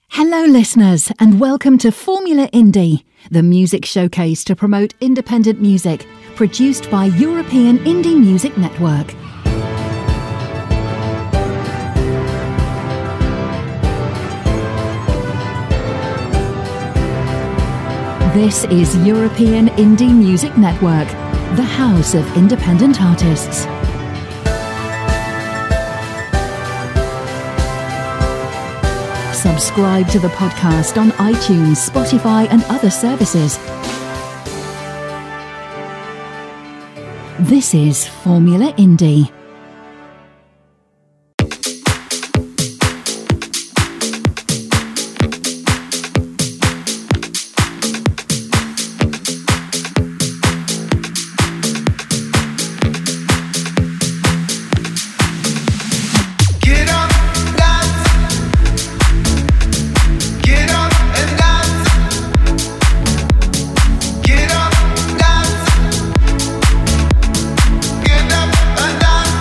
Hello, listeners, and welcome to Formula Indie, the music showcase to promote independent music, produced by European Indie Music Network. This is European Indie Music Network, the house of independent artists. Subscribe to the podcast on iTunes, Spotify, and other services. This is Formula Indie. Get up and dance.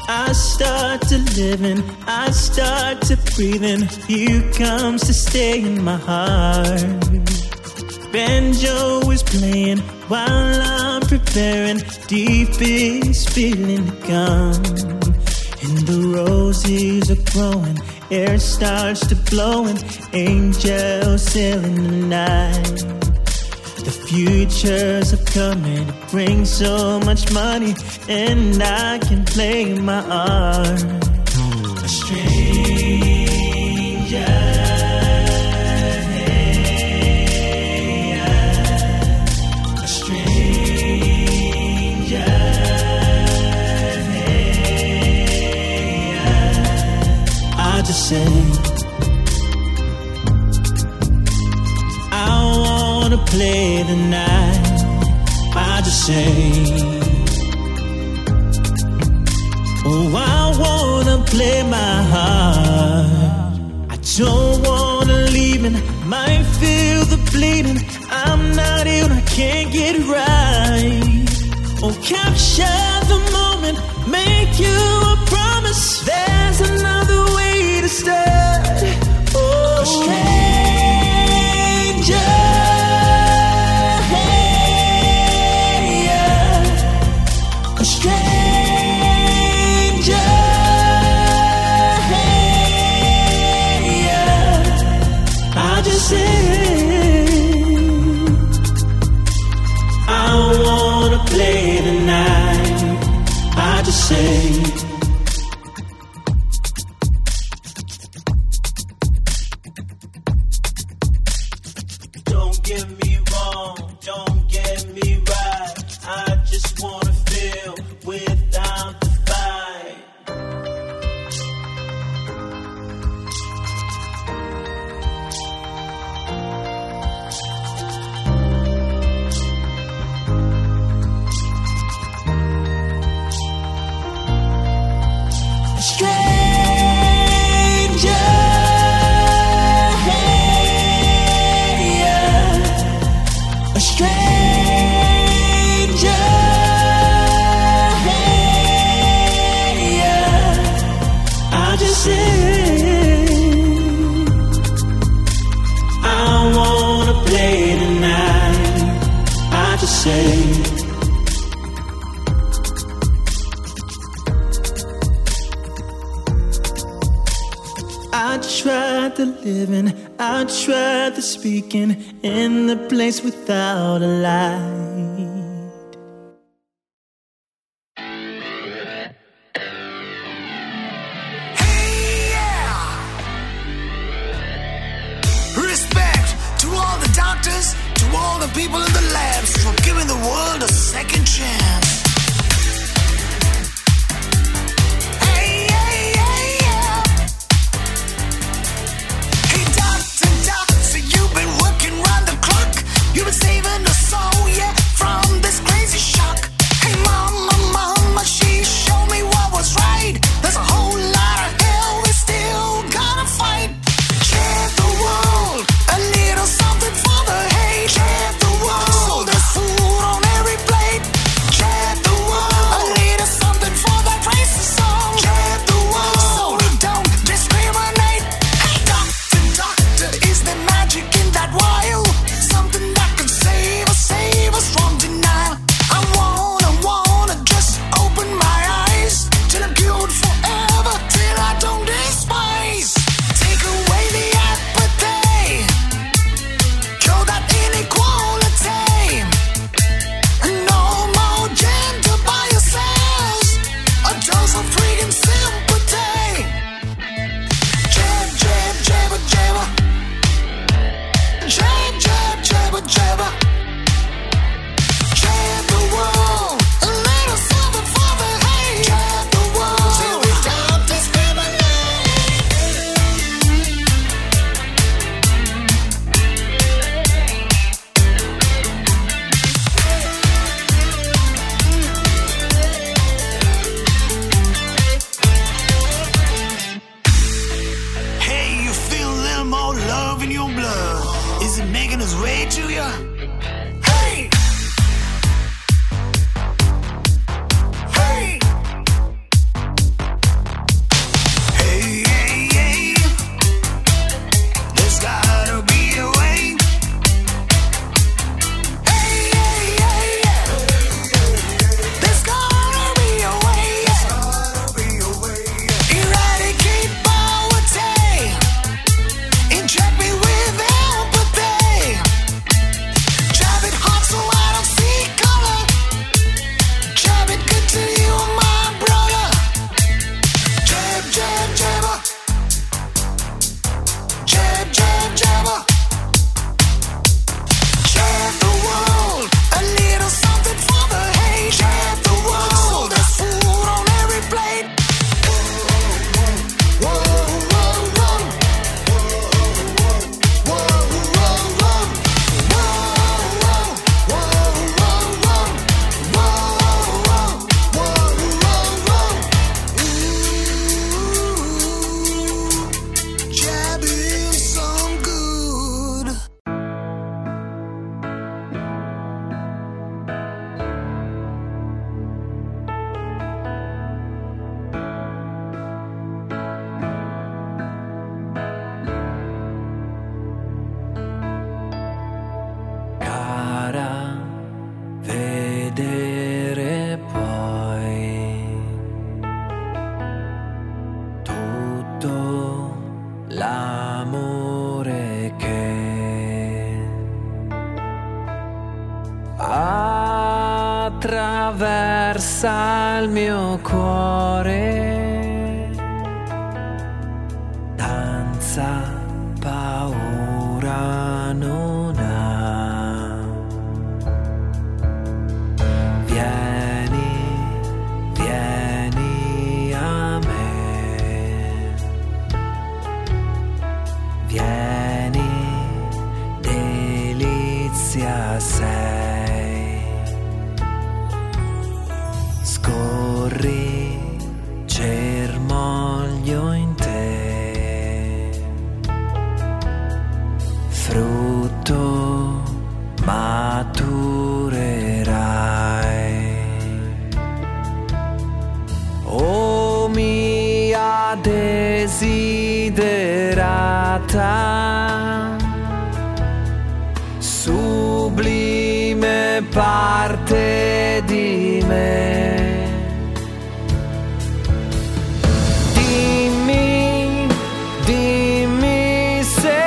I start to living, I start to breathing. You comes to stay in my heart. Banjo is playing while I'm preparing. Deepest feeling to come. And the roses are growing, air starts to blowing. Angels sailing the night. The futures are coming, it brings so much money, and I can play my art. A stranger, hey, a stranger, hey, I just say play the night. I just say, oh, I wanna play my heart. I don't wanna leave and I might feel the bleeding. I'm not ill, I can't get right. Oh, capture the moment, make you a promise. There's another way to start. Oh, a stranger. Don't get me wrong, don't get me right. I just wanna feel without the fight. I tried the living, I tried the speaking in the place without a light. Hey, yeah! Respect to all the doctors, to all the people in the labs for giving the world a second chance. You've been saving us all, yeah, from this crazy shock. Hey, mama, she showed me what was right. There's a whole lot of hell we still gotta fight. Share the world, a little something for the hate. Share the world, so there's food on every plate. Share danza il mio cuore, danza, paura non ha. Vieni, vieni a me, vieni, delizia sei. Scorri, germoglio in te, frutto maturerai. O mia desiderata, sublime parte di me. Dimmi, dimmi se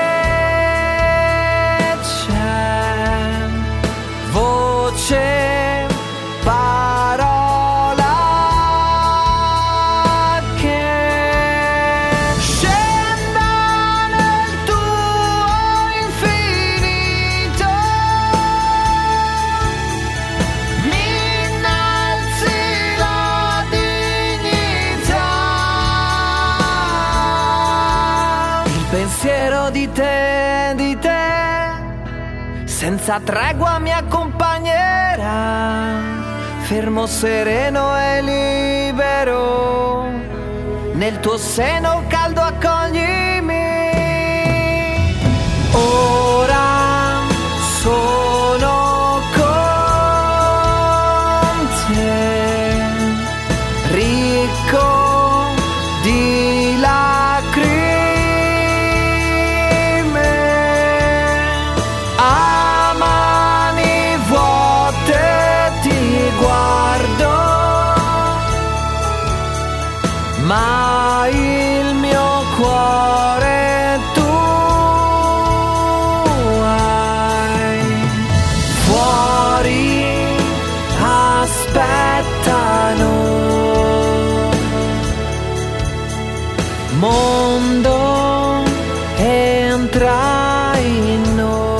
c'è voce, parola che scenda nel tuo infinito, mi innalzi la dignità. Il pensiero di te, senza tregua mi accompagnerà, fermo, sereno e libero, nel tuo seno caldo accoglimi. Ora sono con te, ricco di lacrime, a mani vuote ti guardo, ma il mio cuore tu hai. Fuori aspettano, mondo entra in noi.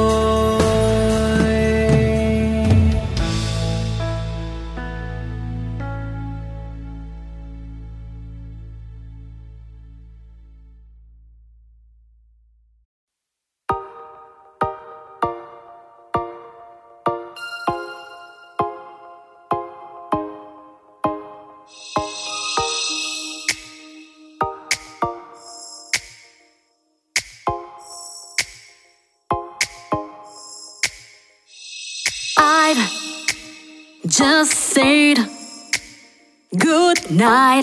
I've just said good night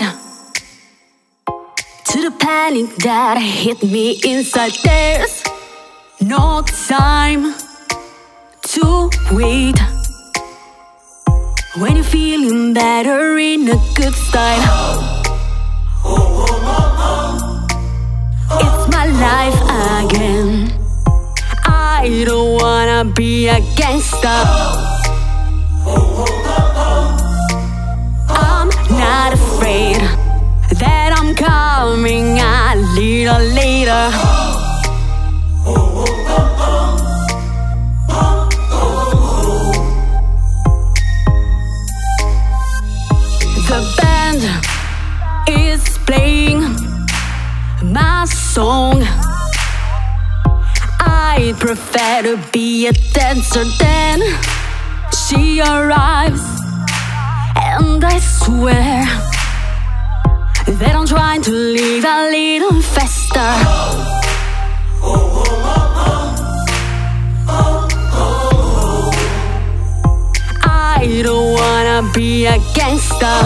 to the panic that hit me inside. There's no time to wait when you're feeling better in a good style. It's my life again. I don't wanna be a gangster. I'm not afraid that I'm coming a little later. The band is playing my song. I'd prefer to be a dancer than she arrives, and I swear that I'm trying to leave a little faster. I don't wanna be a gangster.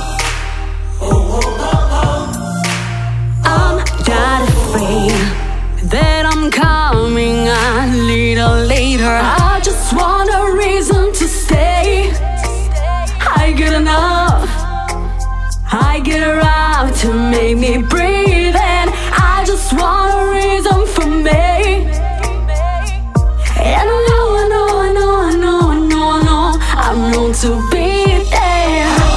I'm not afraid that I'm coming a little later. I just want a reason to stay. I get enough, I get around to make me breathe, and I just want a reason for me. And I know I'm known to be there.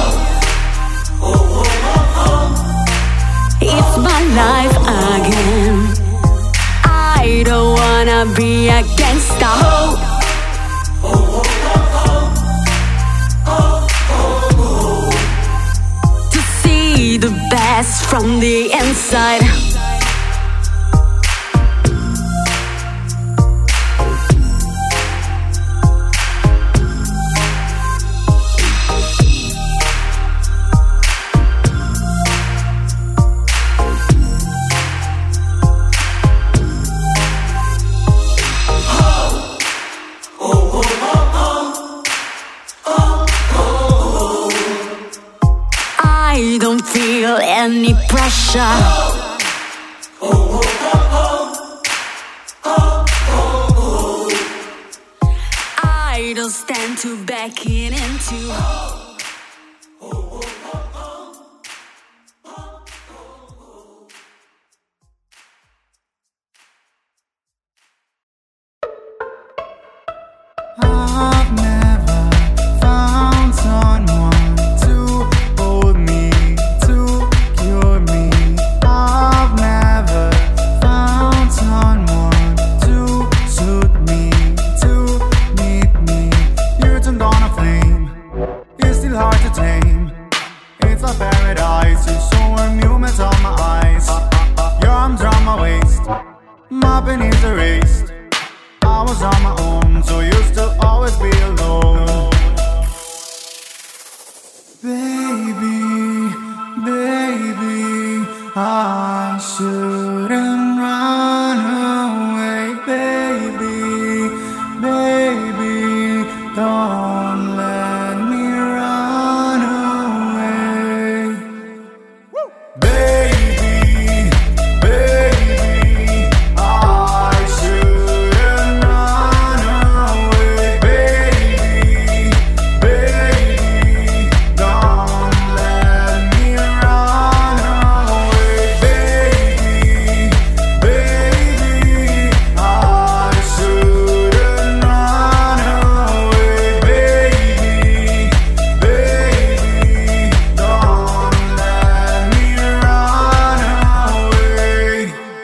be against the hope. To see the best from the inside. I don't feel any pressure. I don't stand to back it into. I've never found someone to hold me, to cure me. I've never found someone to suit me, to meet me. You turned on a flame, it's still hard to tame. It's a paradise, you're so warm, you melt on my eyes. Your arms round my waist, my pain is erased. I was on my own, so used to always be alone. Baby, baby, I shouldn't run away. Baby, baby, don't let me run away. Baby, baby, I shouldn't run away. Baby, baby, don't let me run away. Baby, baby, I shouldn't run away. Baby, baby, don't let me run away.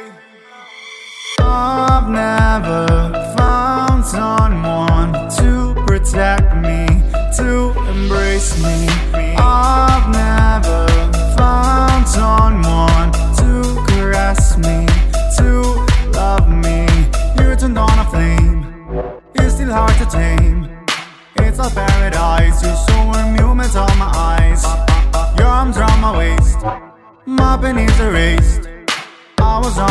I've never found someone to protect me, to embrace me. I've never found someone to caress me, to love me. You turned on a flame, it's still hard to tame. It's a paradise, you're so warm, you melt on my eyes. Your arms round my waist, my pain is erased. I was on